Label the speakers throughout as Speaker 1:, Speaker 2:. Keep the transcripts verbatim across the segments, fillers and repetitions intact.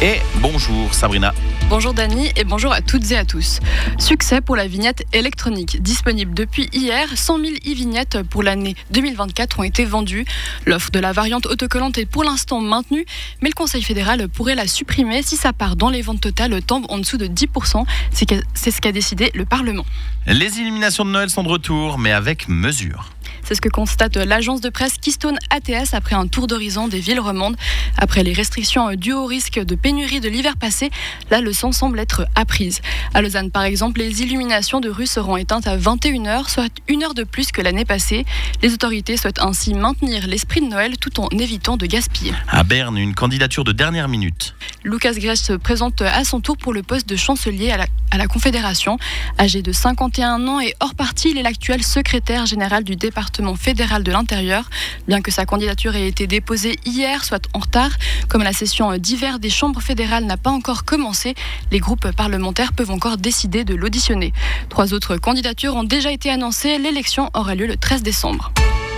Speaker 1: Et bonjour Sabrina.
Speaker 2: Bonjour Dani et bonjour à toutes et à tous. Succès pour la vignette électronique. Disponible depuis hier, cent mille e-vignettes pour l'année deux mille vingt-quatre ont été vendues. L'offre de la variante autocollante est pour l'instant maintenue, mais le Conseil fédéral pourrait la supprimer si sa part dans les ventes totales tombe en dessous de dix pour cent. C'est ce qu'a décidé le Parlement.
Speaker 1: Les illuminations de Noël sont de retour, mais avec mesure.
Speaker 2: C'est ce que constate l'agence de presse Keystone A T S après un tour d'horizon des villes romandes. Après les restrictions dues au risque de pénurie de l'hiver passé, la leçon semble être apprise. À Lausanne, par exemple, les illuminations de rue seront éteintes à vingt et une heures, soit une heure de plus que l'année passée. Les autorités souhaitent ainsi maintenir l'esprit de Noël tout en évitant de gaspiller.
Speaker 1: À Berne, une candidature de dernière minute.
Speaker 2: Lucas Grech se présente à son tour pour le poste de chancelier à la, à la Confédération. Âgé de cinquante et un ans et hors parti, il est l'actuel secrétaire général du département fédéral de l'Intérieur. Bien que sa candidature ait été déposée hier, soit en retard, comme la session d'hiver des chambres fédérales n'a pas encore commencé, les groupes parlementaires peuvent encore décider de l'auditionner. Trois autres candidatures ont déjà été annoncées. L'élection aura lieu le treize décembre.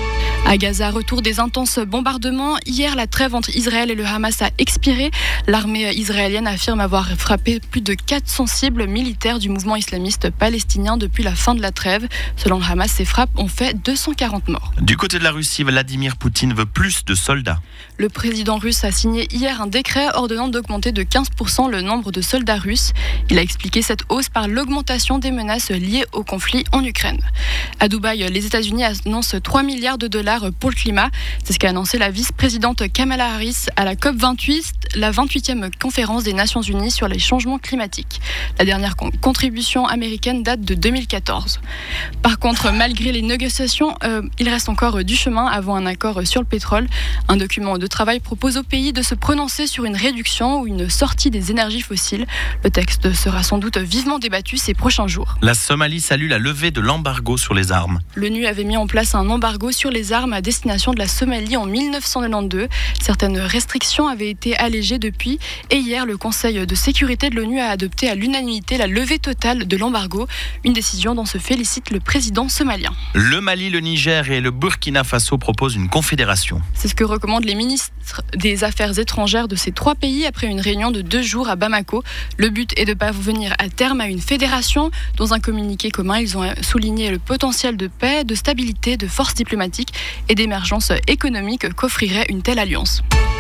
Speaker 2: À Gaza, retour des intenses bombardements. Hier, la trêve entre Israël et le Hamas a expiré. L'armée israélienne affirme avoir frappé plus de quatre cents cibles militaires du mouvement islamiste palestinien depuis la fin de la trêve. Selon le Hamas, ces frappes ont fait deux cent quarante morts.
Speaker 1: Du côté de la Russie, Vladimir Poutine veut plus de soldats.
Speaker 2: Le président russe a signé hier un décret ordonnant d'augmenter de quinze pour cent le nombre de soldats russes. Il a expliqué cette hausse par l'augmentation des menaces liées au conflit en Ukraine. À Dubaï, les États-Unis annoncent trois milliards de dollars pour le climat. C'est ce qu'a annoncé la vice-présidente Kamala Harris à la COP vingt-huit, la vingt-huitième conférence des Nations Unies sur les changements climatiques. La dernière con- contribution américaine date de deux mille quatorze. Par contre, malgré les négociations, euh, il reste encore du chemin avant un accord sur le pétrole. Un document de travail propose au pays de se prononcer sur une réduction ou une sortie des énergies fossiles. Le texte sera sans doute vivement débattu ces prochains jours.
Speaker 1: La Somalie salue la levée de l'embargo sur les armes.
Speaker 2: L'ONU avait mis en place un embargo sur les armes à destination de la Somalie en mille neuf cent quatre-vingt-douze. Certaines restrictions avaient été allégées depuis et hier, le Conseil de sécurité de l'ONU a adopté à l'unanimité la levée totale de l'embargo, une décision dont se félicite le président somalien.
Speaker 1: Le Mali, le Niger et le Burkina Faso proposent une confédération.
Speaker 2: C'est ce que recommandent les ministres des Affaires étrangères de ces trois pays après une réunion de deux jours à Bamako. Le but est de parvenir à terme à une fédération. Dans un communiqué commun, ils ont souligné le potentiel de paix, de stabilité, de force diplomatique et d'émergence économique qu'offrirait une telle alliance.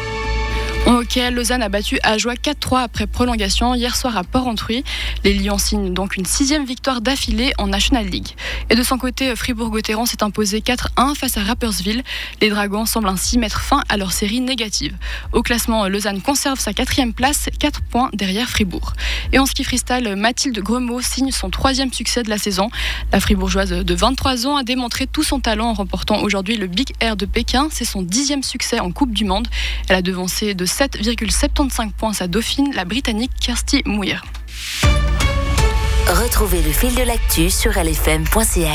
Speaker 2: En hockey, Lausanne a battu Ajoie quatre trois après prolongation hier soir à Port-Entruy. Les Lions signent donc une sixième victoire d'affilée en National League. Et de son côté, Fribourg-Gotteron s'est imposé quatre un face à Rapperswil. Les Dragons semblent ainsi mettre fin à leur série négative. Au classement, Lausanne conserve sa quatrième place, quatre points derrière Fribourg. Et en ski freestyle, Mathilde Gremaud signe son troisième succès de la saison. La Fribourgeoise de vingt-trois ans a démontré tout son talent en remportant aujourd'hui le Big Air de Pékin. C'est son dixième succès en Coupe du Monde. Elle a devancé de sept virgule soixante-quinze points sa dauphine, la Britannique Kirsty Muir.
Speaker 3: Retrouvez le fil de l'actu sur L F M point C H.